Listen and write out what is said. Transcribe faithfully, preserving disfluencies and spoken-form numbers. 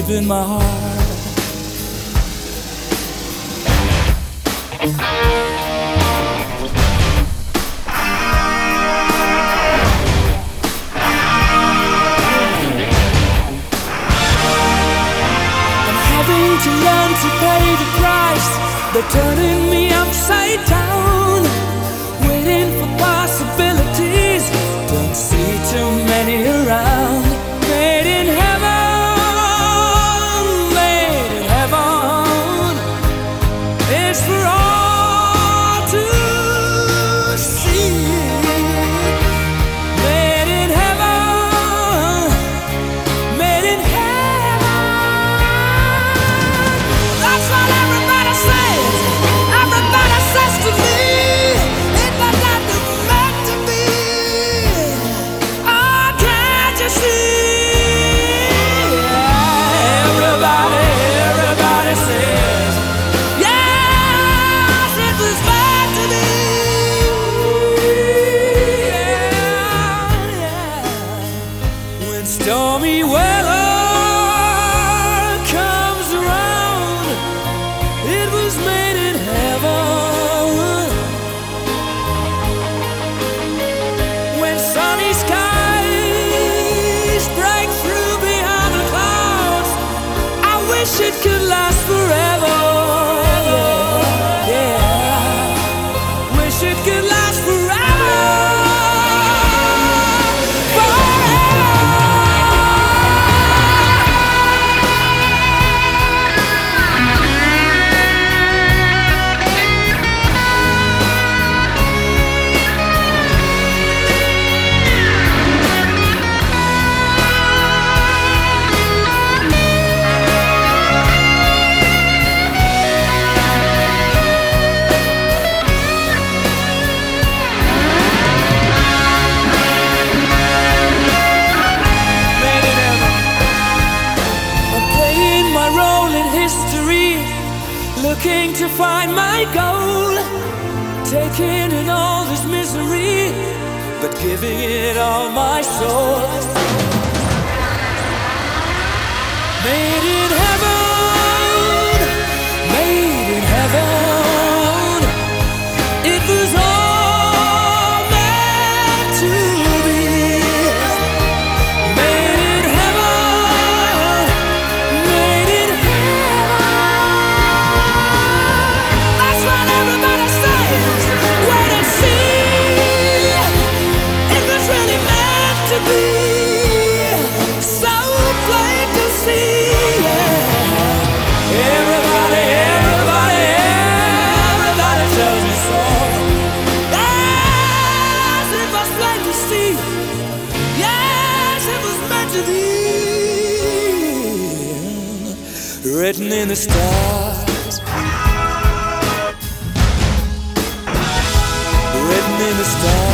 deep in my heart. I'm having to learn to pay the price. They're turning me upside down, waiting for possibilities. Don't see too many around. Made in heaven, made in heaven. It's for all to see. Made in heaven, made in heaven. That's what everybody says. Everybody says to me. Stormy weather comes around, it was made in heaven. When sunny skies break through behind the clouds, I wish it could last forever. Yeah, yeah. Wish it could last forever. Looking to find my goal, taking in all this misery, but giving it all my soul. Made in heaven, made in heaven. It was all meant to be. Made in heaven, made in heaven. Written in the stars, written in the stars.